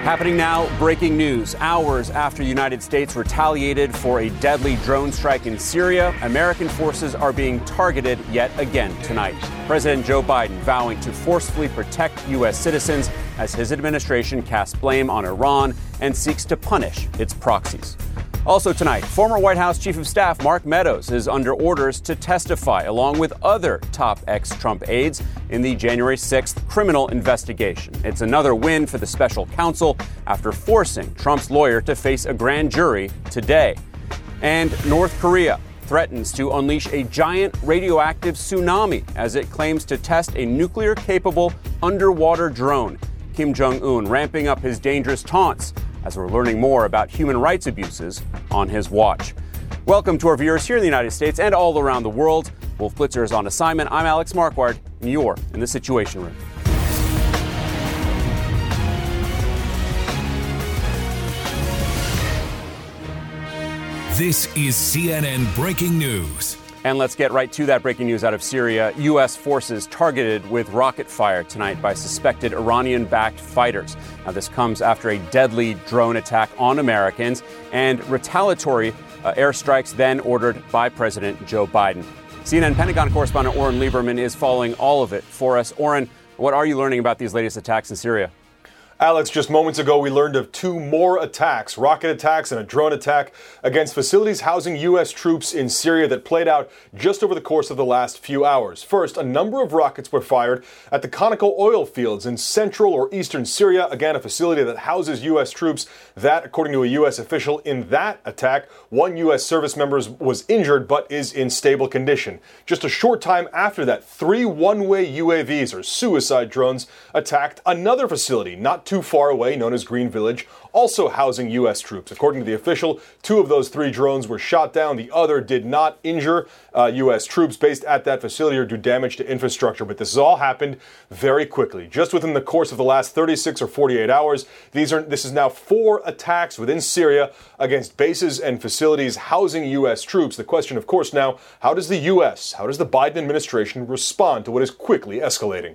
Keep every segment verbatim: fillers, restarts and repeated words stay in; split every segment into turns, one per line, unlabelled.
Happening now, breaking news. Hours after the United States retaliated for a deadly drone strike in Syria, American forces are being targeted yet again tonight. President Joe Biden vowing to forcefully protect U S citizens as his administration casts blame on Iran and seeks to punish its proxies. Also tonight, former White House Chief of Staff Mark Meadows is under orders to testify along with other top ex-Trump aides in the January sixth criminal investigation. It's another win for the special counsel after forcing Trump's lawyer to face a grand jury today. And North Korea threatens to unleash a giant radioactive tsunami as it claims to test a nuclear-capable underwater drone. Kim Jong-un ramping up his dangerous taunts as we're learning more about human rights abuses on his watch. Welcome to our viewers here in the United States and all around the world. Wolf Blitzer is on assignment. I'm Alex Marquardt, and you're in the Situation Room.
This is C N N Breaking News.
And let's get right to that breaking news out of Syria. U S forces targeted with rocket fire tonight by suspected Iranian-backed fighters. Now, this comes after a deadly drone attack on Americans and retaliatory uh, airstrikes then ordered by President Joe Biden. C N N Pentagon correspondent Oren Lieberman is following all of it for us. Oren, what are you learning about these latest attacks in Syria?
Alex, just moments ago, we learned of two more attacks, rocket attacks and a drone attack against facilities housing U S troops in Syria that played out just over the course of the last few hours. First, a number of rockets were fired at the Conoco oil fields in central or eastern Syria, again, a facility that houses U S troops. That, according to a U S official, in that attack, one U S service member was injured but is in stable condition. Just a short time after that, three one-way U A Vs, or suicide drones, attacked another facility not too far away, known as Green Village, also housing U S troops. According to the official, two of those three drones were shot down. The other did not injure uh, U S troops based at that facility or do damage to infrastructure. But this has all happened very quickly. Just within the course of the last thirty-six or forty-eight hours, these are this is now four attacks within Syria against bases and facilities housing U S troops. The question, of course, now, how does the U S, how does the Biden administration respond to what is quickly escalating?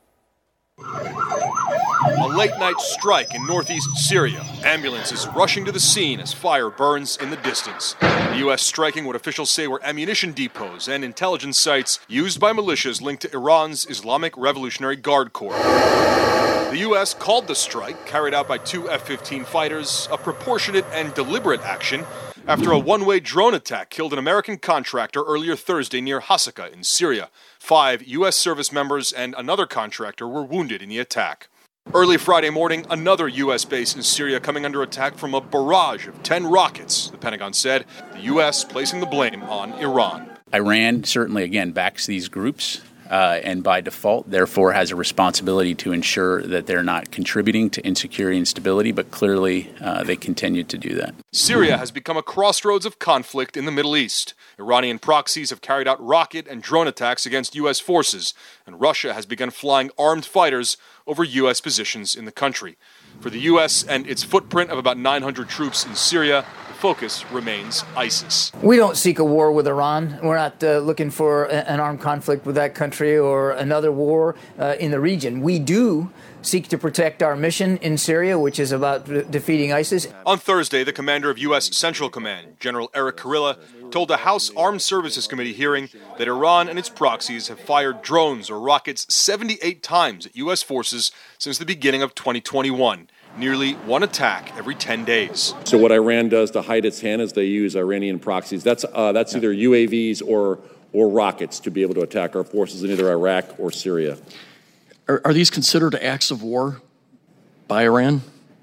A late-night strike in northeast Syria. Ambulances rushing to the scene as fire burns in the distance. The U S striking what officials say were ammunition depots and intelligence sites used by militias linked to Iran's Islamic Revolutionary Guard Corps. The U S called the strike, carried out by two F fifteen fighters, a proportionate and deliberate action after a one-way drone attack killed an American contractor earlier Thursday near Hasaka in Syria. Five U S service members and another contractor were wounded in the attack. Early Friday morning, another U S base in Syria coming under attack from a barrage of ten rockets, the Pentagon said, the U S placing the blame on Iran.
Iran certainly, again, backs these groups uh, and by default, therefore, has a responsibility to ensure that they're not contributing to insecurity and stability, but clearly uh, they continue to do that.
Syria has become a crossroads of conflict in the Middle East. Iranian proxies have carried out rocket and drone attacks against U S forces, and Russia has begun flying armed fighters over U S positions in the country. For the U S and its footprint of about nine hundred troops in Syria, the focus remains ISIS.
We don't seek a war with Iran. We're not uh, looking for a, an armed conflict with that country or another war uh, in the region. We do seek to protect our mission in Syria, which is about de- defeating ISIS.
On Thursday, the commander of U S Central Command, General Eric Kurilla, told a House Armed Services Committee hearing that Iran and its proxies have fired drones or rockets seventy-eight times at U S forces since the beginning of twenty twenty-one, nearly one attack every ten days.
So what Iran does to hide its hand is they use Iranian proxies. That's uh, that's either U A Vs or or rockets to be able to attack our forces in either Iraq or Syria.
Are, are these considered acts of war by Iran?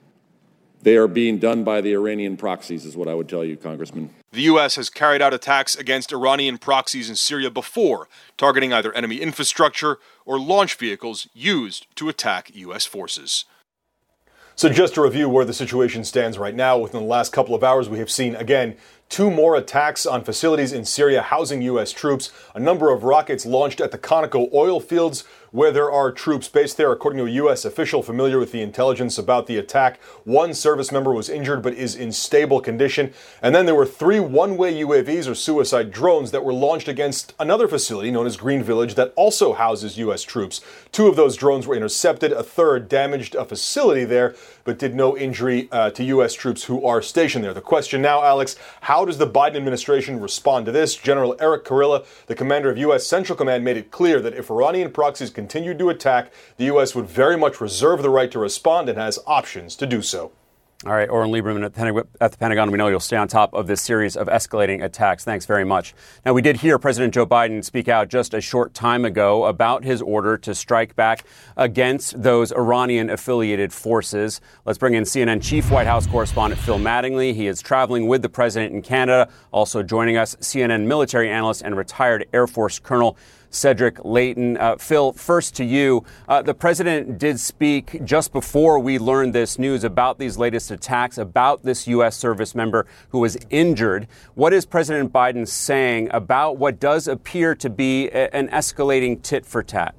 They are being done by the Iranian proxies, is what I would tell you, Congressman.
The U S has carried out attacks against Iranian proxies in Syria before, targeting either enemy infrastructure or launch vehicles used to attack U S forces.
So just to review where the situation stands right now, within the last couple of hours, we have seen, again, Two more attacks on facilities in Syria housing U S troops. A number of rockets launched at the Conoco oil fields where there are troops based there, according to a U S official familiar with the intelligence about the attack. One service member was injured but is in stable condition. And then there were three one-way U A Vs or suicide drones that were launched against another facility known as Green Village that also houses U S troops. Two of those drones were intercepted. A third damaged a facility there but did no injury uh, to U S troops who are stationed there. The question now, Alex, how does the Biden administration respond to this? General Eric Kurilla, the commander of U S Central Command, made it clear that if Iranian proxies continued to attack, the U S would very much reserve the right to respond and has options to do so.
All right, Oren Liebermann at, Pen- at the Pentagon. We know you'll stay on top of this series of escalating attacks. Thanks very much. Now, we did hear President Joe Biden speak out just a short time ago about his order to strike back against those Iranian-affiliated forces. Let's bring in C N N Chief White House correspondent Phil Mattingly. He is traveling with the president in Canada. Also joining us, C N N military analyst and retired Air Force Colonel Cedric Leighton. Uh, Phil, first to you. Uh, the president did speak just before we learned this news about these latest attacks, about this U S service member who was injured. What is President Biden saying about what does appear to be a, an escalating tit for tat?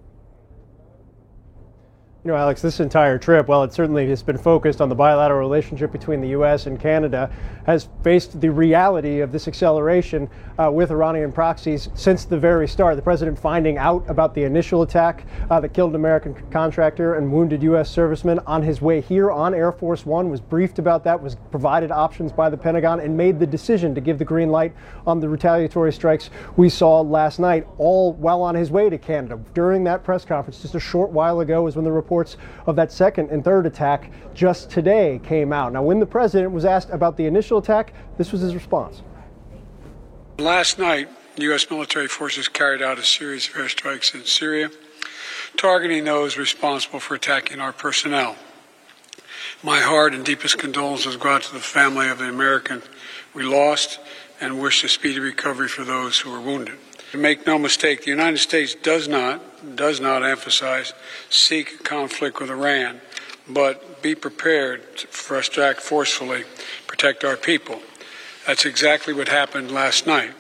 You know, Alex, this entire trip, while it certainly has been focused on the bilateral relationship between the U S and Canada, has faced the reality of this acceleration uh, with Iranian proxies since the very start. The president finding out about the initial attack uh, that killed an American contractor and wounded U S servicemen on his way here on Air Force One, was briefed about that, was provided options by the Pentagon, and made the decision to give the green light on the retaliatory strikes we saw last night, all while on his way to Canada. During that press conference just a short while ago was when the reports of that second and third attack just today came out. Now, when the president was asked about the initial attack, this was his response.
Last night, U S military forces carried out a series of airstrikes in Syria, targeting those responsible for attacking our personnel. My heart and deepest condolences go out to the family of the American we lost and wish a speedy recovery for those who were wounded. Make no mistake, the United States does not, does not emphasize seek conflict with Iran, but be prepared for us to act forcefully, protect our people. That's exactly what happened last night.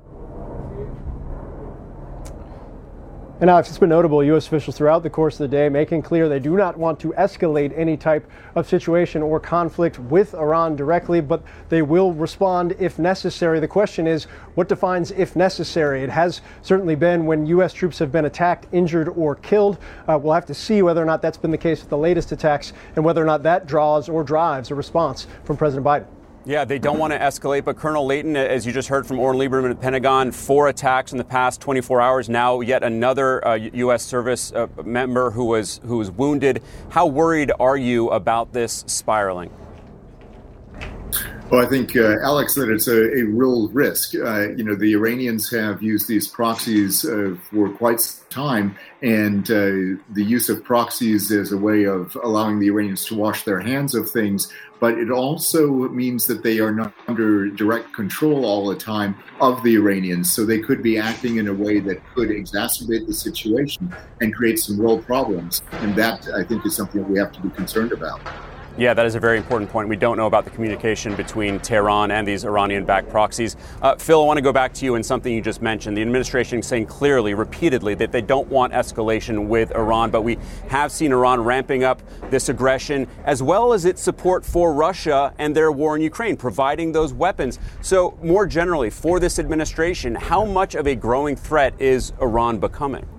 And Alex, it's been notable, U S officials throughout the course of the day making clear they do not want to escalate any type of situation or conflict with Iran directly, but they will respond if necessary. The question is, what defines if necessary? It has certainly been when U S troops have been attacked, injured, or killed. Uh, we'll have to see whether or not that's been the case with the latest attacks and whether or not that draws or drives a response from President Biden.
Yeah, they don't want to escalate, but Colonel Leighton, as you just heard from Oren Liebermann at the Pentagon, four attacks in the past twenty-four hours. Now, yet another uh, U S service uh, member who was who was wounded. How worried are you about this spiraling?
Well, I think, uh, Alex, that it's a, a real risk. Uh, you know, the Iranians have used these proxies uh, for quite some time, and uh, the use of proxies is a way of allowing the Iranians to wash their hands of things. But it also means that they are not under direct control all the time of the Iranians. So they could be acting in a way that could exacerbate the situation and create some real problems. And that, I think, is something that we have to be concerned about.
Yeah, that is a very important point. We don't know about the communication between Tehran and these Iranian-backed proxies. Uh, Phil, I want to go back to you and something you just mentioned. The administration saying clearly, repeatedly, that they don't want escalation with Iran, but we have seen Iran ramping up this aggression, as well as its support for Russia and their war in Ukraine, providing those weapons. So more generally, for this administration, how much of a growing threat is Iran becoming?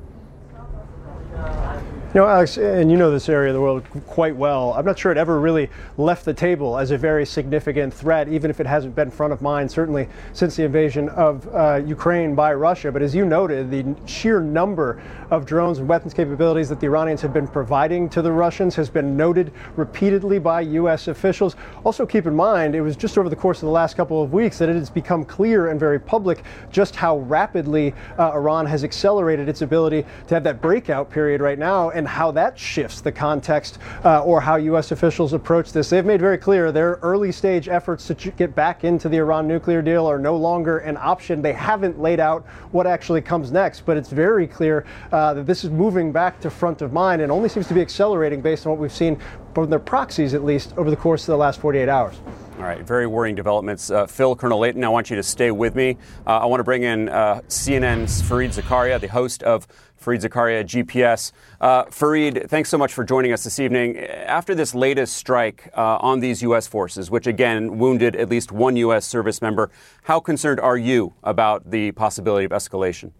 You know, Alex, and you know this area of the world quite well, I'm not sure it ever really left the table as a very significant threat, even if it hasn't been front of mind, certainly since the invasion of uh, Ukraine by Russia. But as you noted, the sheer number of drones and weapons capabilities that the Iranians have been providing to the Russians has been noted repeatedly by U S officials. Also keep in mind, it was just over the course of the last couple of weeks that it has become clear and very public just how rapidly uh, Iran has accelerated its ability to have that breakout period right now, and how that shifts the context uh, or how U S officials approach this. They've made very clear their early stage efforts to get back into the Iran nuclear deal are no longer an option. They haven't laid out what actually comes next, but it's very clear uh, that this is moving back to front of mind and only seems to be accelerating based on what we've seen from their proxies, at least over the course of the last forty-eight hours.
All right, very worrying developments. Uh, Phil, Colonel Layton, I want you to stay with me. Uh, I want to bring in uh, C N N's Fareed Zakaria, the host of Fareed Zakaria G P S. Uh, Fareed, thanks so much for joining us this evening. After this latest strike uh, on these U S forces, which again wounded at least one U S service member, how concerned are you about the possibility of escalation?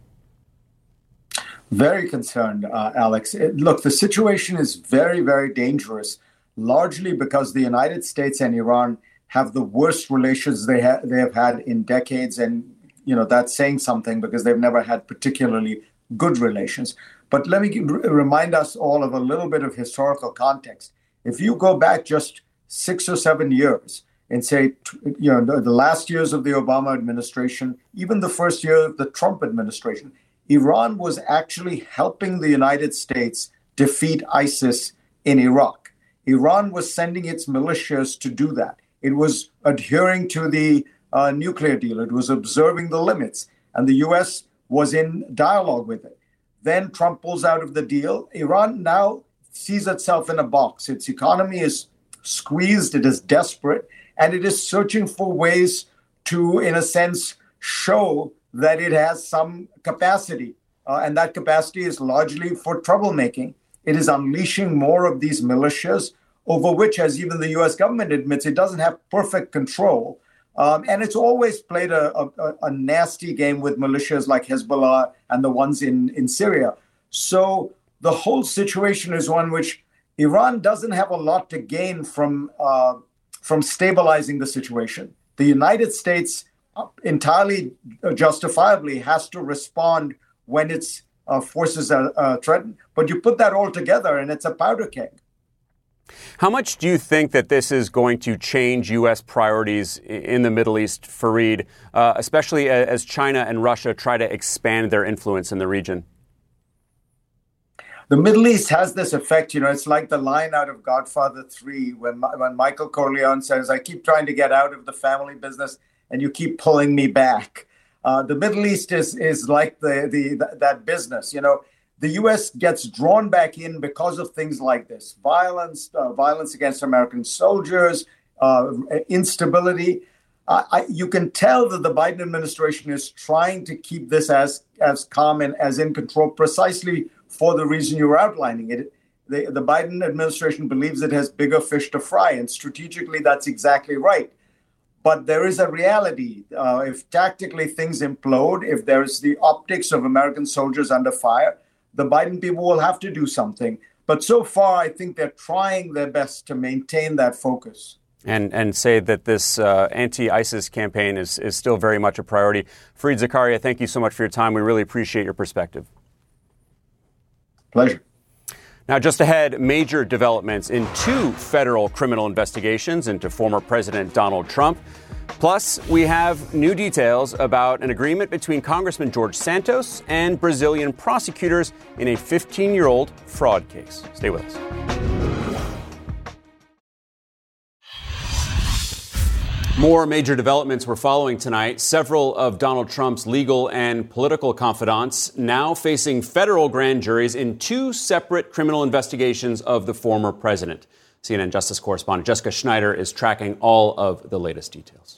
Very concerned, uh, Alex. It, look, the situation is very, very dangerous, largely because the United States and Iran have the worst relations they, ha- they have had in decades. And, you know, that's saying something because they've never had particularly good relations. But let me g- remind us all of a little bit of historical context. If you go back just six or seven years and say, you know, the, the last years of the Obama administration, even the first year of the Trump administration, Iran was actually helping the United States defeat ISIS in Iraq. Iran was sending its militias to do that. It was adhering to the uh, nuclear deal. It was observing the limits. And the U S was in dialogue with it. Then Trump pulls out of the deal. Iran now sees itself in a box. Its economy is squeezed. It is desperate. And it is searching for ways to, in a sense, show that it has some capacity. Uh, and that capacity is largely for troublemaking. It is unleashing more of these militias over which, as even the U S government admits, it doesn't have perfect control. Um, and it's always played a, a, a nasty game with militias like Hezbollah and the ones in, in Syria. So the whole situation is one which Iran doesn't have a lot to gain from, uh, from stabilizing the situation. The United States entirely justifiably has to respond when its uh, forces are uh, threatened. But you put that all together and it's a powder keg.
How much do you think that this is going to change U S priorities in the Middle East, Fareed, uh, especially as China and Russia try to expand their influence in the region?
The Middle East has this effect, you know, it's like the line out of Godfather three when, when Michael Corleone says, I keep trying to get out of the family business and you keep pulling me back. Uh, the Middle East is is like the, the that business, you know. The U S gets drawn back in because of things like this, violence, uh, violence against American soldiers, uh, instability. Uh, I, you can tell that the Biden administration is trying to keep this as, as calm and as in control precisely for the reason you're outlining it. The, the Biden administration believes it has bigger fish to fry, and strategically that's exactly right. But there is a reality. Uh, if tactically things implode, if there's the optics of American soldiers under fire, the Biden people will have to do something. But so far, I think they're trying their best to maintain that focus.
And and say that this uh, anti-ISIS campaign is, is still very much a priority. Fareed Zakaria, thank you so much for your time. We really appreciate your perspective.
Pleasure.
Now, just ahead, major developments in two federal criminal investigations into former President Donald Trump. Plus, we have new details about an agreement between Congressman George Santos and Brazilian prosecutors in a fifteen-year-old fraud case. Stay with us. More major developments were following tonight. Several of Donald Trump's legal and political confidants now facing federal grand juries in two separate criminal investigations of the former president. C N N Justice correspondent Jessica Schneider is tracking all of the latest details.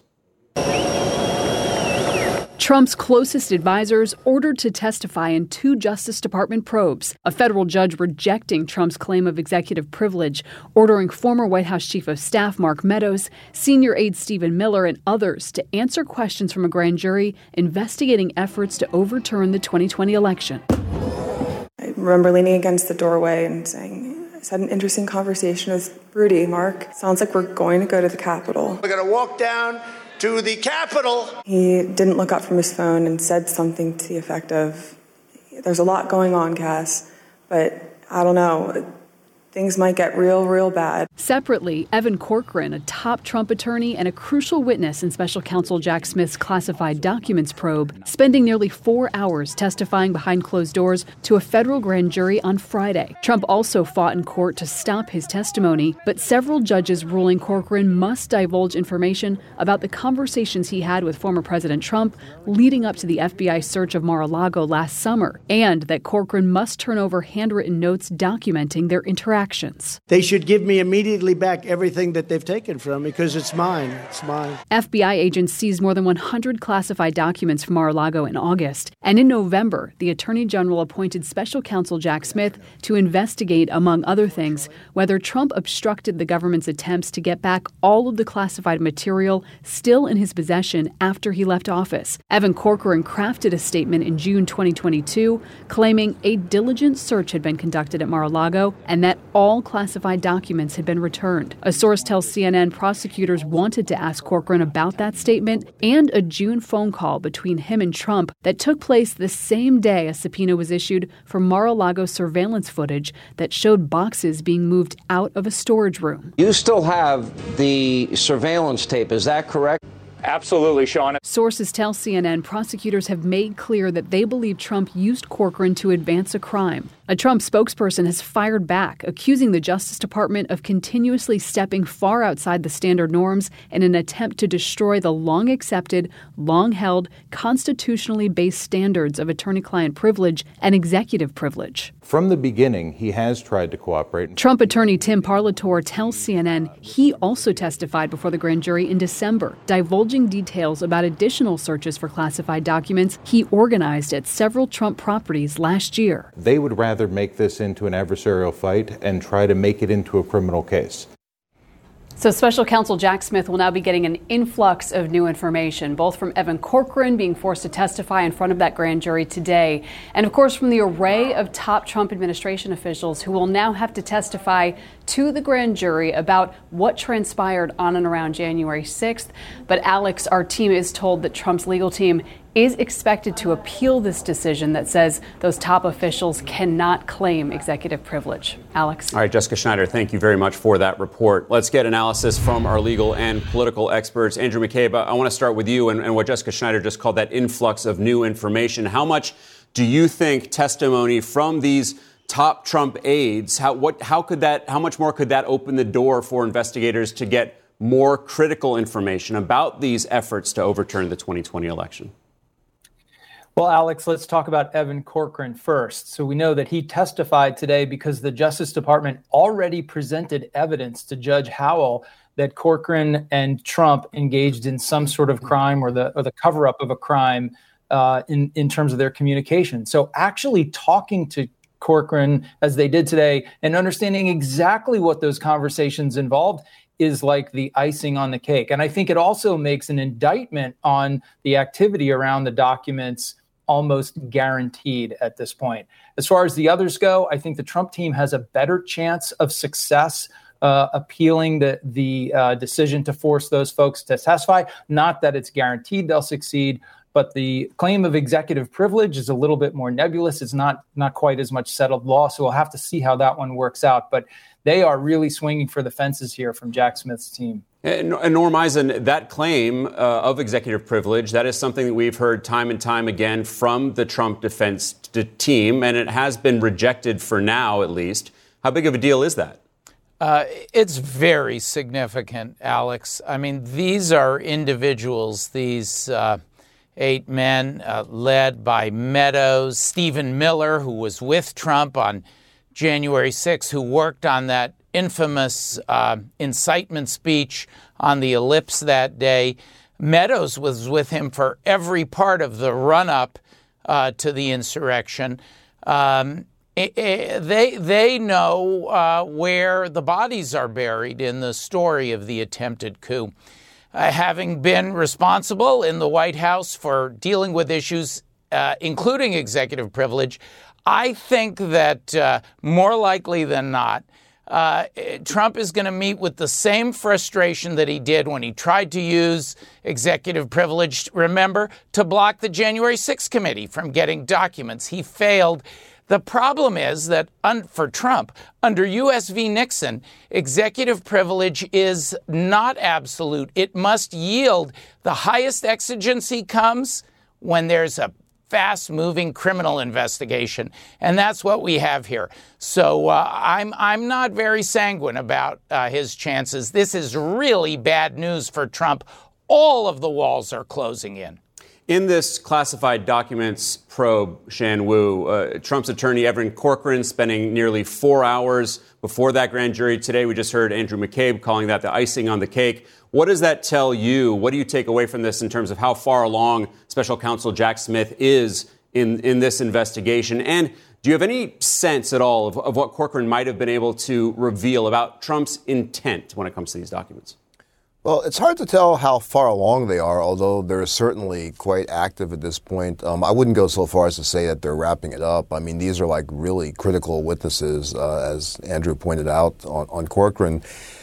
Trump's closest advisors ordered to testify in two Justice Department probes. A federal judge rejecting Trump's claim of executive privilege, ordering former White House Chief of Staff Mark Meadows, senior aide Stephen Miller, and others to answer questions from a grand jury investigating efforts to overturn the twenty twenty election.
I remember leaning against the doorway and saying, I had an interesting conversation with Rudy. Mark, sounds like we're going to go to the Capitol.
We're going to walk down to the Capitol.
He didn't look up from his phone and said something to the effect of, there's a lot going on, Cass, but I don't know. Things might get real, real bad.
Separately, Evan Corcoran, a top Trump attorney and a crucial witness in special counsel Jack Smith's classified documents probe, spending nearly four hours testifying behind closed doors to a federal grand jury on Friday. Trump also fought in court to stop his testimony, but several judges ruling Corcoran must divulge information about the conversations he had with former President Trump leading up to the F B I search of Mar-a-Lago last summer, and that Corcoran must turn over handwritten notes documenting their interaction. infractions.
They should give me immediately back everything that they've taken from me because it's mine. It's mine.
F B I agents seized more than one hundred classified documents from Mar-a-Lago in August. And in November, the Attorney General appointed Special Counsel Jack Smith to investigate, among other things, whether Trump obstructed the government's attempts to get back all of the classified material still in his possession after he left office. Evan Corcoran crafted a statement in June twenty twenty-two claiming a diligent search had been conducted at Mar-a-Lago and that all classified documents had been returned. A source tells C N N prosecutors wanted to ask Corcoran about that statement and a June phone call between him and Trump that took place the same day a subpoena was issued for Mar-a-Lago surveillance footage that showed boxes being moved out of a storage room.
You still have the surveillance tape, is that correct?
Absolutely, Sean.
Sources tell C N N prosecutors have made clear that they believe Trump used Corcoran to advance a crime. A Trump spokesperson has fired back, accusing the Justice Department of continuously stepping far outside the standard norms in an attempt to destroy the long-accepted, long-held, constitutionally based standards of attorney-client privilege and executive privilege.
From the beginning, he has tried to cooperate.
Trump attorney Tim Parlatore tells C N N he also testified before the grand jury in December, divulging details about additional searches for classified documents he organized at several Trump properties last year.
They would rather make this into an adversarial fight and try to make it into a criminal case.
So Special Counsel Jack Smith will now be getting an influx of new information, both from Evan Corcoran being forced to testify in front of that grand jury today, and of course from the array of top Trump administration officials who will now have to testify to the grand jury about what transpired on and around January sixth. But Alex, our team is told that Trump's legal team is expected to appeal this decision that says those top officials cannot claim executive privilege. Alex.
All right, Jessica Schneider, thank you very much for that report. Let's get analysis from our legal and political experts. Andrew McCabe, I want to start with you and, and what Jessica Schneider just called that influx of new information. How much do you think testimony from these top Trump aides, how, what, how could that, how much more could that open the door for investigators to get more critical information about these efforts to overturn the twenty twenty election?
Well, Alex, let's talk about Evan Corcoran first. So we know that he testified today because the Justice Department already presented evidence to Judge Howell that Corcoran and Trump engaged in some sort of crime or the or the cover-up of a crime uh, in, in terms of their communication. So actually talking to Corcoran as they did today and understanding exactly what those conversations involved is like the icing on the cake. And I think it also makes an indictment on the activity around the documents almost guaranteed at this point. As far as the others go, I think the Trump team has a better chance of success uh, appealing the, the uh, decision to force those folks to testify. Not that it's guaranteed they'll succeed, but the claim of executive privilege is a little bit more nebulous. It's not, not quite as much settled law, so we'll have to see how that one works out. But they are really swinging for the fences here from Jack Smith's team.
And Norm Eisen, that claim uh, of executive privilege, that is something that we've heard time and time again from the Trump defense t- team, and it has been rejected for now, at least. How big of a deal is that?
Uh, it's very significant, Alex. I mean, these are individuals, these uh, eight men uh, led by Meadows, Stephen Miller, who was with Trump on January sixth, who worked on that infamous uh, incitement speech on the ellipse that day. Meadows was with him for every part of the run-up uh, to the insurrection. Um, it, it, they they know uh, where the bodies are buried in the story of the attempted coup. Uh, having been responsible in the White House for dealing with issues, uh, including executive privilege, I think that uh, more likely than not, Uh, Trump is going to meet with the same frustration that he did when he tried to use executive privilege, remember, to block the January sixth committee from getting documents. He failed. The problem is that un- for Trump, under U S v. Nixon, executive privilege is not absolute. It must yield. The highest exigency comes when there's a fast-moving criminal investigation, and that's what we have here. So uh, I'm I'm not very sanguine about uh, his chances. This is really bad news for Trump. All of the walls are closing in.
In this classified documents probe, Shan Wu, uh, Trump's attorney Evan Corcoran spending nearly four hours before that grand jury today. We just heard Andrew McCabe calling that the icing on the cake. What does that tell you? What do you take away from this in terms of how far along Special Counsel Jack Smith is in, in this investigation? And do you have any sense at all of, of what Corcoran might have been able to reveal about Trump's intent when it comes to these documents?
Well, it's hard to tell how far along they are, although they're certainly quite active at this point. Um, I wouldn't go so far as to say that they're wrapping it up. I mean, these are like really critical witnesses, uh, as Andrew pointed out on, on Corcoran.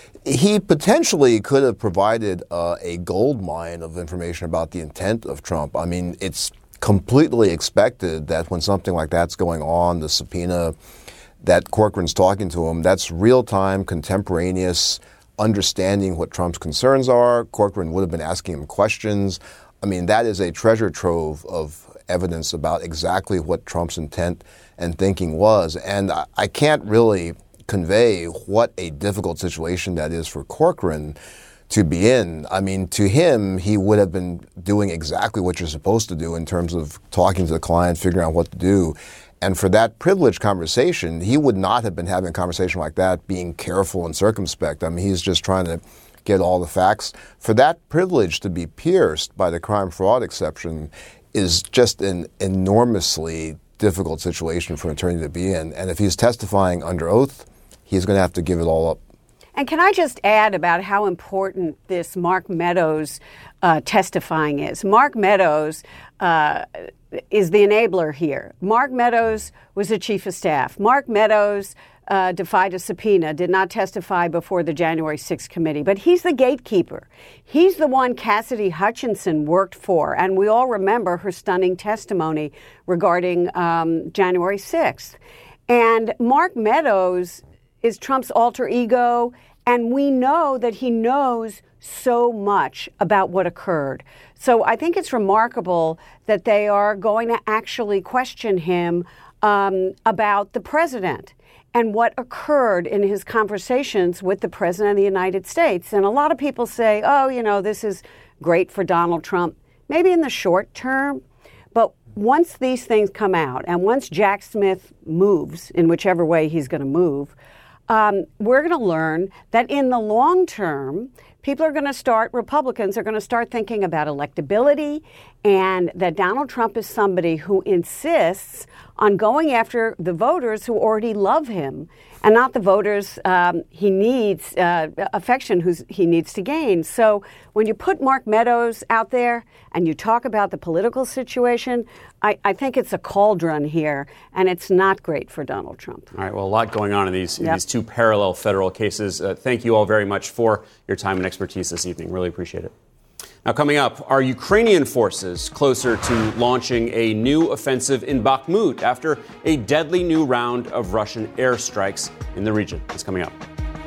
He potentially could have provided uh, a gold mine of information about the intent of Trump. I mean, it's completely expected that when something like that's going on, the subpoena that Corcoran's talking to him, that's real-time, contemporaneous understanding what Trump's concerns are. Corcoran would have been asking him questions. I mean, that is a treasure trove of evidence about exactly what Trump's intent and thinking was. And I, I can't really convey what a difficult situation that is for Corcoran to be in. I mean, to him, he would have been doing exactly what you're supposed to do in terms of talking to the client, figuring out what to do. And for that privileged conversation, he would not have been having a conversation like that, being careful and circumspect. I mean, he's just trying to get all the facts. For that privilege to be pierced by the crime fraud exception is just an enormously difficult situation for an attorney to be in. And if he's testifying under oath, he's going to have to give it all up.
And can I just add about how important this Mark Meadows uh, testifying is? Mark Meadows uh, is the enabler here. Mark Meadows was the chief of staff. Mark Meadows uh, defied a subpoena, did not testify before the January sixth committee, but he's the gatekeeper. He's the one Cassidy Hutchinson worked for, and we all remember her stunning testimony regarding um, January sixth. And Mark Meadows is Trump's alter ego, and we know that he knows so much about what occurred. So I think it's remarkable that they are going to actually question him um, about the president and what occurred in his conversations with the president of the United States. And a lot of people say, oh, you know, this is great for Donald Trump, maybe in the short term. But once these things come out and once Jack Smith moves in whichever way he's going to move, Um, we're going to learn that in the long term, people are going to start, Republicans are going to start thinking about electability, and that Donald Trump is somebody who insists on going after the voters who already love him and not the voters um, he needs, uh, affection who's, he needs to gain. So when you put Mark Meadows out there and you talk about the political situation, I, I think it's a cauldron here, and it's not great for Donald Trump.
All right, well, a lot going on in these, in
Yep.
these two parallel federal cases. Uh, thank you all very much for your time and expertise this evening. Really appreciate it. Now, coming up, are Ukrainian forces closer to launching a new offensive in Bakhmut after a deadly new round of Russian airstrikes in the region? It's coming up.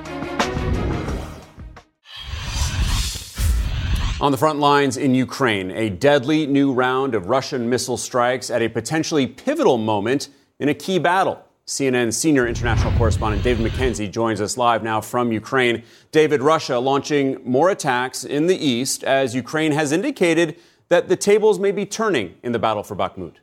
On the front lines in Ukraine, a deadly new round of Russian missile strikes at a potentially pivotal moment in a key battle. C N N senior international correspondent David McKenzie joins us live now from Ukraine. David, Russia launching more attacks in the east as Ukraine has indicated that the tables may be turning in the battle for Bakhmut.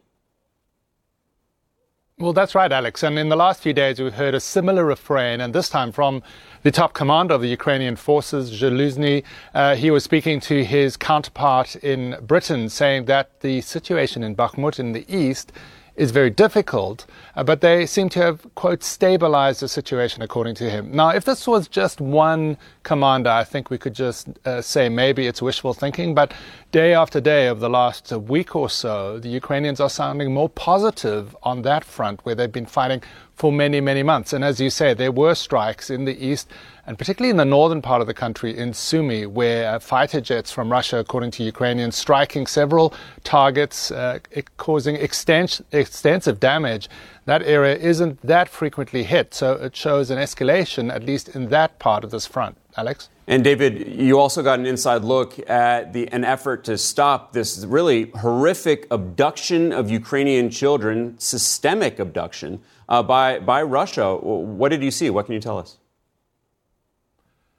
Well, that's right, Alex. And in the last few days, we've heard a similar refrain, and this time from the top commander of the Ukrainian forces, Zaluzhny. Uh, he was speaking to his counterpart in Britain, saying that the situation in Bakhmut in the east is very difficult, uh, but they seem to have, quote, stabilized the situation, according to him. Now, if this was just one commander, I think we could just uh, say maybe it's wishful thinking, but day after day of the last uh, week or so, the Ukrainians are sounding more positive on that front, where they've been fighting for many, many months. And as you say, there were strikes in the east, and particularly in the northern part of the country, in Sumy, where uh, fighter jets from Russia, according to Ukrainians, striking several targets, uh, causing extens- extensive damage. That area isn't that frequently hit, so it shows an escalation, at least in that part of this front. Alex?
And David, you also got an inside look at the an effort to stop this really horrific abduction of Ukrainian children, systemic abduction uh, by by Russia. What did you see? What can you tell us?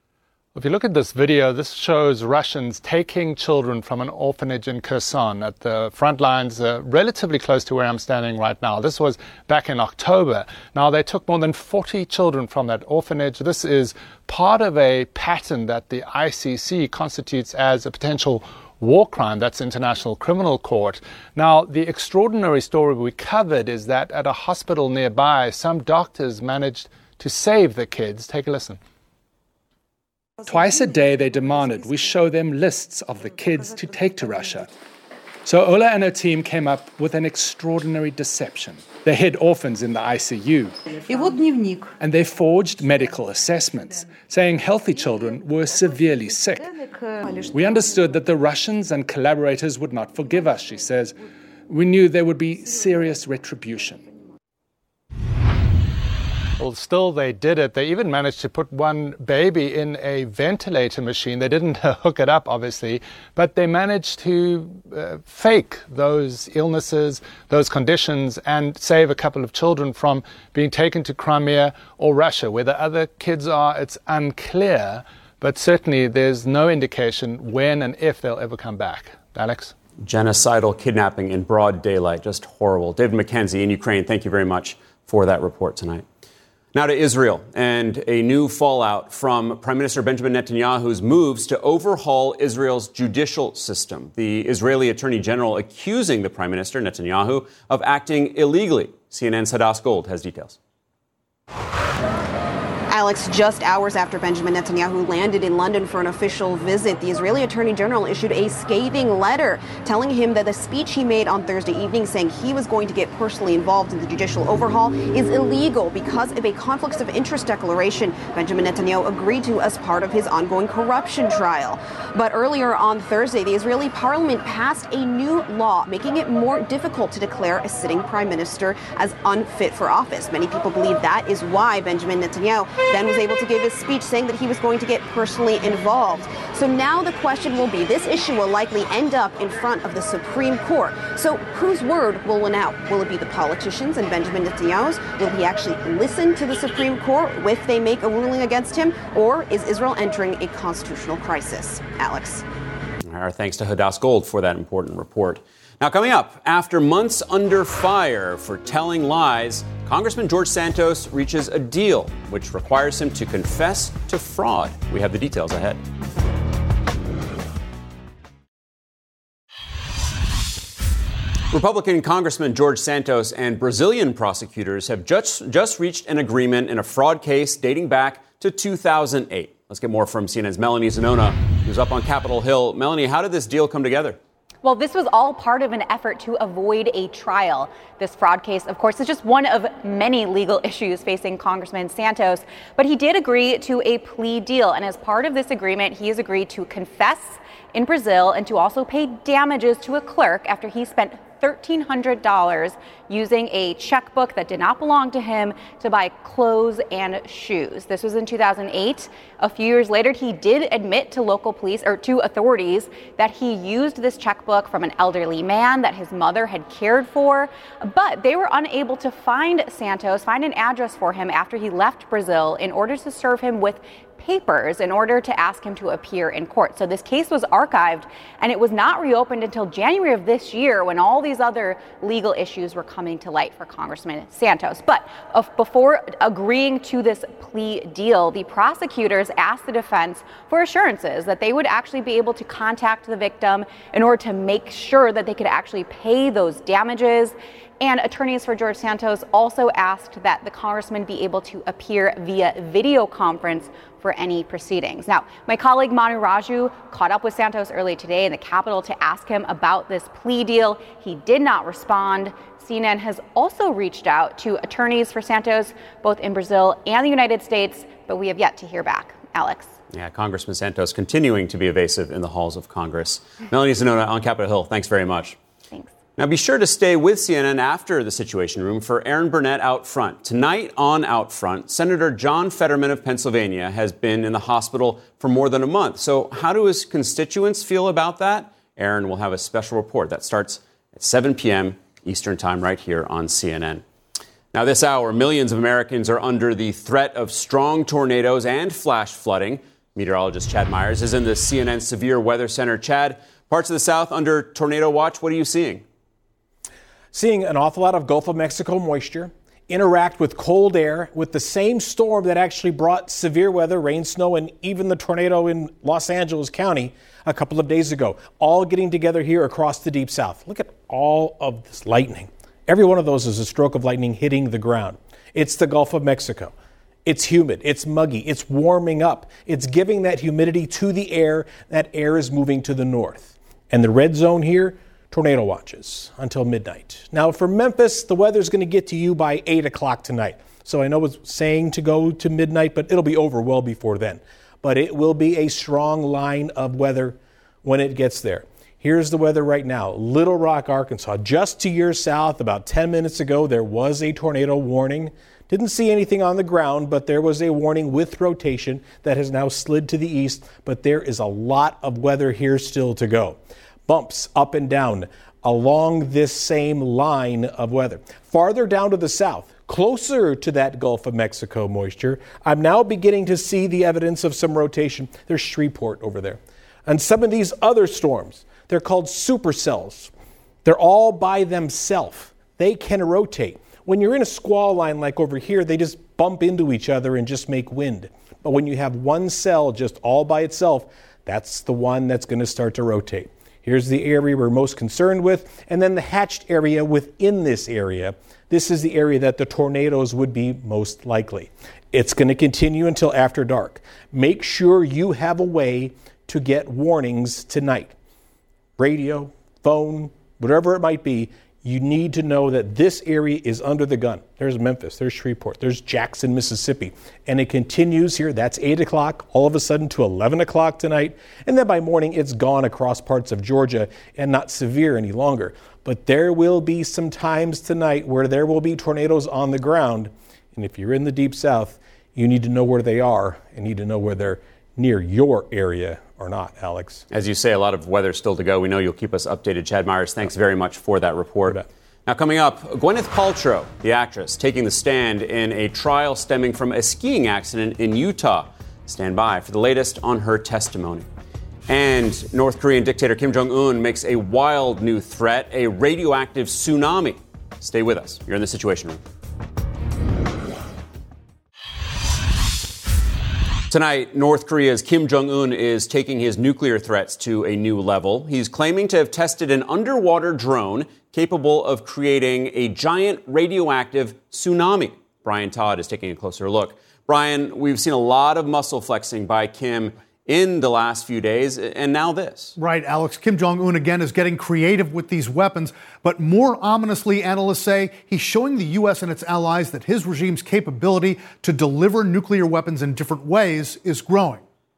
If you look at this video, this shows Russians taking children from an orphanage in Kherson at the front lines, uh, relatively close to where I'm standing right now. This was back in October. Now, they took more than forty children from that orphanage. This is part of a pattern that the I C C constitutes as a potential war crime. That's International Criminal Court. Now, the extraordinary story we covered is that at a hospital nearby, some doctors managed to save the kids. Take a listen.
Twice a day, they demanded we show them lists of the kids to take to Russia. So Ola and her team came up with an extraordinary deception. They hid orphans in the I C U. And they forged medical assessments, saying healthy children were severely sick. We understood that the Russians and collaborators would not forgive us, she says. We knew there would be serious retribution.
Well, still they did it. They even managed to put one baby in a ventilator machine. They didn't hook it up, obviously, but they managed to uh, fake those illnesses, those conditions, and save a couple of children from being taken to Crimea or Russia. Where the other kids are, it's unclear, but certainly there's no indication when and if they'll ever come back. Alex?
Genocidal kidnapping in broad daylight, just horrible. David McKenzie in Ukraine, thank you very much for that report tonight. Now to Israel and a new fallout from Prime Minister Benjamin Netanyahu's moves to overhaul Israel's judicial system. The Israeli Attorney General accusing the Prime Minister, Netanyahu, of acting illegally. C N N's Hadass Gold has details.
Alex, just hours after Benjamin Netanyahu landed in London for an official visit, the Israeli Attorney General issued a scathing letter telling him that the speech he made on Thursday evening saying he was going to get personally involved in the judicial overhaul is illegal because of a conflicts of interest declaration Benjamin Netanyahu agreed to as part of his ongoing corruption trial. But earlier on Thursday, the Israeli parliament passed a new law making it more difficult to declare a sitting prime minister as unfit for office. Many people believe that is why Benjamin Netanyahu then was able to give his speech saying that he was going to get personally involved. So now the question will be, this issue will likely end up in front of the Supreme Court. So whose word will win out? Will it be the politicians and Benjamin Netanyahu's? Will he actually listen to the Supreme Court if they make a ruling against him? Or is Israel entering a constitutional crisis? Alex.
Our thanks to Hadass Gold for that important report. Now, coming up, after months under fire for telling lies, Congressman George Santos reaches a deal which requires him to confess to fraud. We have the details ahead. Republican Congressman George Santos and Brazilian prosecutors have just, just reached an agreement in a fraud case dating back to two thousand eight. Let's get more from C N N's Melanie Zanona, who's up on Capitol Hill. Melanie, how did this deal come together?
Well, this was all part of an effort to avoid a trial. This fraud case, of course, is just one of many legal issues facing Congressman Santos. But he did agree to a plea deal. And as part of this agreement, he has agreed to confess in Brazil and to also pay damages to a clerk after he spent thirteen hundred dollars using a checkbook that did not belong to him to buy clothes and shoes. This was in two thousand eight. A few years later, he did admit to local police or to authorities that he used this checkbook from an elderly man that his mother had cared for, but they were unable to find Santos, find an address for him after he left Brazil in order to serve him with papers in order to ask him to appear in court. So this case was archived and it was not reopened until January of this year when all these other legal issues were coming to light for Congressman Santos. But uh, before agreeing to this plea deal, the prosecutors asked the defense for assurances that they would actually be able to contact the victim in order to make sure that they could actually pay those damages. And attorneys for George Santos also asked that the congressman be able to appear via video conference for any proceedings. Now, my colleague Manu Raju caught up with Santos early today in the Capitol to ask him about this plea deal. He did not respond. C N N has also reached out to attorneys for Santos, both in Brazil and the United States, but we have yet to hear back. Alex.
Yeah, Congressman Santos continuing to be evasive in the halls of Congress. Melanie Zanona on Capitol Hill, thanks very much.
Thanks.
Now, be sure to stay with C N N after the Situation Room for Erin Burnett Out Front. Tonight on Out Front, Senator John Fetterman of Pennsylvania has been in the hospital for more than a month. So how do his constituents feel about that? Erin will have a special report that starts at seven p.m. Eastern Time right here on C N N. Now, this hour, millions of Americans are under the threat of strong tornadoes and flash flooding. Meteorologist Chad Myers is in the C N N Severe Weather Center. Chad, parts of the South under tornado watch. What are you seeing?
Seeing an awful lot of Gulf of Mexico moisture interact with cold air with the same storm that actually brought severe weather, rain, snow, and even the tornado in Los Angeles County a couple of days ago, all getting together here across the Deep South. Look at all of this lightning. Every one of those is a stroke of lightning hitting the ground. It's the Gulf of Mexico. It's humid. It's muggy. It's warming up. It's giving that humidity to the air. That air is moving to the north. And the red zone here, tornado watches until midnight. Now for Memphis, the weather's going to get to you by eight o'clock tonight. So I know it's saying to go to midnight, but it'll be over well before then. But it will be a strong line of weather when it gets there. Here's the weather right now. Little Rock, Arkansas. Just to your south, about ten minutes ago, there was a tornado warning. Didn't see anything on the ground, but there was a warning with rotation that has now slid to the east. But there is a lot of weather here still to go. Bumps up and down along this same line of weather. Farther down to the south, closer to that Gulf of Mexico moisture, I'm now beginning to see the evidence of some rotation. There's Shreveport over there. And some of these other storms, they're called supercells. They're all by themselves. They can rotate. When you're in a squall line like over here, they just bump into each other and just make wind. But when you have one cell just all by itself, that's the one that's going to start to rotate. Here's the area we're most concerned with, and then the hatched area within this area. This is the area that the tornadoes would be most likely. It's going to continue until after dark. Make sure you have a way to get warnings tonight. Radio, phone, whatever it might be, you need to know that this area is under the gun. There's Memphis, there's Shreveport, there's Jackson, Mississippi. And it continues here. That's eight o'clock, all of a sudden to eleven o'clock tonight. And then by morning, it's gone across parts of Georgia and not severe any longer. But there will be some times tonight where there will be tornadoes on the ground. And if you're in the Deep South, you need to know where they are and need to know where they're near your area or not, Alex.
As you say, a lot of weather still to go. We know you'll keep us updated. Chad Myers, thanks very much for that report. Now coming up, Gwyneth Paltrow, the actress, taking the stand in a trial stemming from a skiing accident in Utah. Stand by for the latest on her testimony. And North Korean dictator Kim Jong-un makes a wild new threat, a radioactive tsunami. Stay with us. You're in the Situation Room. Tonight, North Korea's Kim Jong-un is taking his nuclear threats to a new level. He's claiming to have tested an underwater drone capable of creating a giant radioactive tsunami. Brian Todd is taking a closer look. Brian, we've seen a lot of muscle flexing by Kim in the last few days, and now this.
Right, Alex. Kim Jong-un again is getting creative with these weapons, but more ominously, analysts say he's showing the U S and its allies that his regime's capability to deliver nuclear weapons in different ways is growing.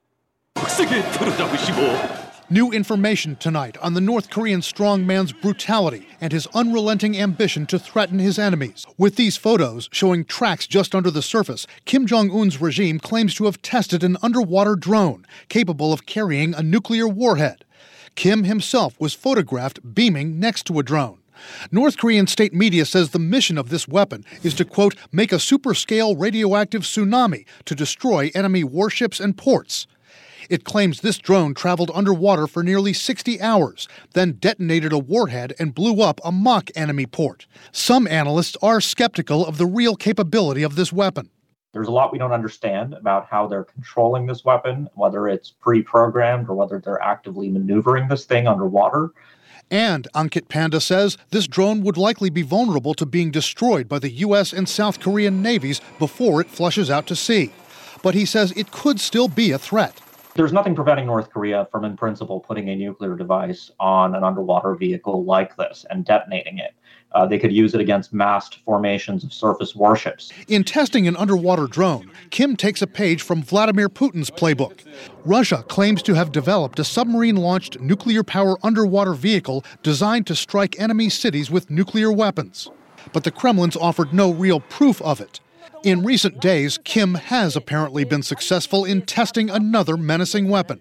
New information tonight on the North Korean strongman's brutality and his unrelenting ambition to threaten his enemies. With these photos showing tracks just under the surface, Kim Jong-un's regime claims to have tested an underwater drone capable of carrying a nuclear warhead. Kim himself was photographed beaming next to a drone. North Korean state media says the mission of this weapon is to, quote, make a super-scale radioactive tsunami to destroy enemy warships and ports. It claims this drone traveled underwater for nearly sixty hours, then detonated a warhead and blew up a mock enemy port. Some analysts are skeptical of the real capability of this weapon.
There's a lot we don't understand about how they're controlling this weapon, whether it's pre-programmed or whether they're actively maneuvering this thing underwater.
And Ankit Panda says this drone would likely be vulnerable to being destroyed by the U S and South Korean navies before it flushes out to sea. But he says it could still be a threat.
There's nothing preventing North Korea from, in principle, putting a nuclear device on an underwater vehicle like this and detonating it. Uh, they could use it against massed formations of surface warships.
In testing an underwater drone, Kim takes a page from Vladimir Putin's playbook. Russia claims to have developed a submarine-launched nuclear-powered underwater vehicle designed to strike enemy cities with nuclear weapons. But the Kremlin's offered no real proof of it. In recent days, Kim has apparently been successful in testing another menacing weapon.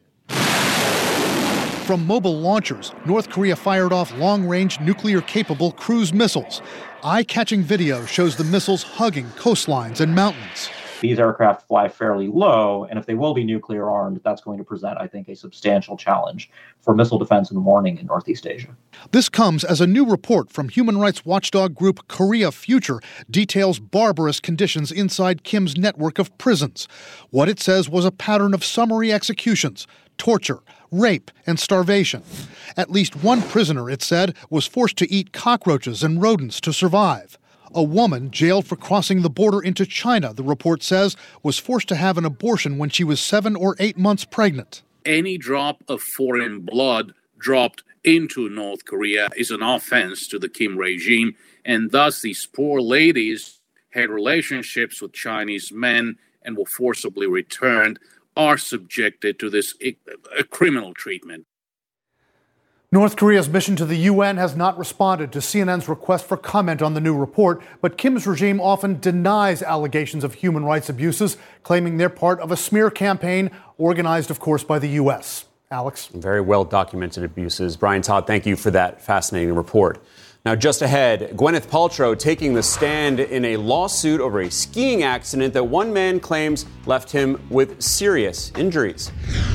From mobile launchers, North Korea fired off long-range nuclear-capable cruise missiles. Eye-catching video shows the missiles hugging coastlines and mountains.
These aircraft fly fairly low, and if they will be nuclear armed, that's going to present, I think, a substantial challenge for missile defense and warning in Northeast Asia.
This comes as a new report from human rights watchdog group Korea Future details barbarous conditions inside Kim's network of prisons. What it says was a pattern of summary executions, torture, rape, and starvation. At least one prisoner, it said, was forced to eat cockroaches and rodents to survive. A woman jailed for crossing the border into China, the report says, was forced to have an abortion when she was seven or eight months pregnant.
Any drop of foreign blood dropped into North Korea is an offense to the Kim regime, and thus these poor ladies had relationships with Chinese men and were forcibly returned, are subjected to this uh, criminal treatment.
North Korea's mission to the U N has not responded to C N N's request for comment on the new report, but Kim's regime often denies allegations of human rights abuses, claiming they're part of a smear campaign organized, of course, by the U S. Alex?
Very well documented abuses. Brian Todd, thank you for that fascinating report. Now, just ahead, Gwyneth Paltrow taking the stand in a lawsuit over a skiing accident that one man claims left him with serious injuries.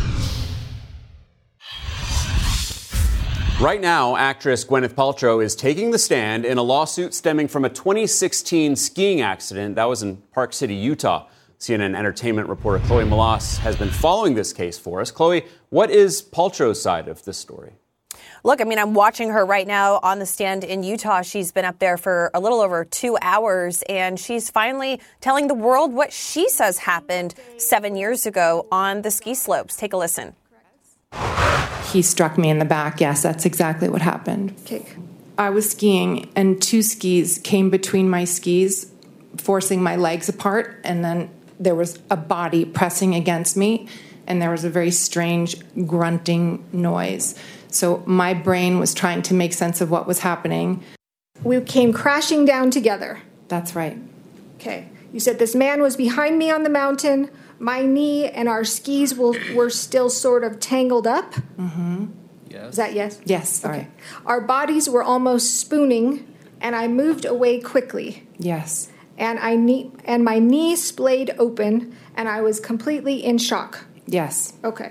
Right now, actress Gwyneth Paltrow is taking the stand in a lawsuit stemming from a twenty sixteen skiing accident that was in Park City, Utah. C N N entertainment reporter Chloe Malas has been following this case for us. Chloe, what is Paltrow's side of this story?
Look, I mean, I'm watching her right now on the stand in Utah. She's been up there for a little over two hours, and she's finally telling the world what she says happened seven years ago on the ski slopes. Take a listen.
He struck me in the back. Yes, that's exactly what happened.
Okay.
I was skiing, and two skis came between my skis, forcing my legs apart, and then there was a body pressing against me, and there was a very strange grunting noise. So my brain was trying to make sense of what was happening.
We came crashing down together.
That's right.
Okay. You said this man was behind me on the mountain. My knee and our skis will, were still sort of tangled up.
Mm-hmm.
Yes. Is that yes?
Yes, sorry.
Okay. Our bodies were almost spooning, and I moved away quickly.
Yes.
And I knee, and my knee splayed open, and I was completely in shock.
Yes.
Okay.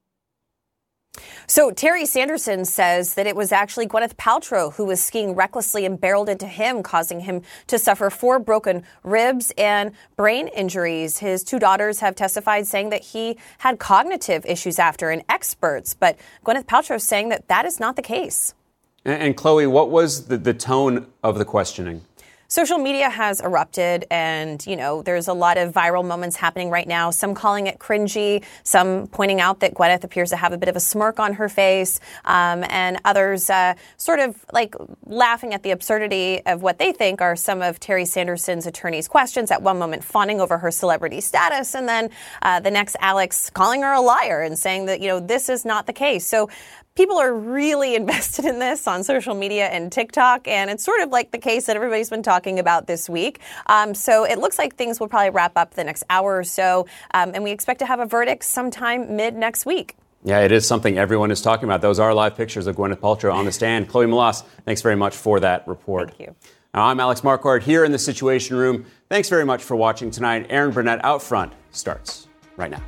So Terry Sanderson says that it was actually Gwyneth Paltrow who was skiing recklessly and barreled into him, causing him to suffer four broken ribs and brain injuries. His two daughters have testified saying that he had cognitive issues after, and experts. But Gwyneth Paltrow saying that that is not the case.
And, and Chloe, what was the, the tone of the questioning?
Social media has erupted, and, you know, there's a lot of viral moments happening right now, some calling it cringy, some pointing out that Gwyneth appears to have a bit of a smirk on her face, um, and others uh, sort of like laughing at the absurdity of what they think are some of Terry Sanderson's attorney's questions, at one moment fawning over her celebrity status, and then uh, the next Alex calling her a liar and saying that, you know, this is not the case. So people are really invested in this on social media and TikTok, and it's sort of like the case that everybody's been talking about this week. Um, so it looks like things will probably wrap up the next hour or so, um, and we expect to have a verdict sometime mid next week.
Yeah, it is something everyone is talking about. Those are live pictures of Gwyneth Paltrow on the stand. Chloe Malas, thanks very much for that report.
Thank you.
Now, I'm Alex Marquardt here in the Situation Room. Thanks very much for watching tonight. Aaron Burnett Out Front starts right now.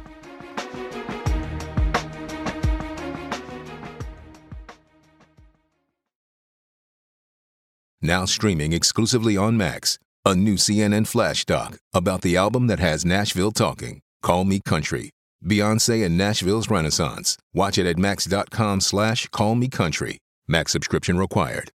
Now streaming exclusively on Max, a new C N N flash doc about the album that has Nashville talking, Call Me Country, Beyonce and Nashville's Renaissance. Watch it at max.com slash call me country. Max subscription required.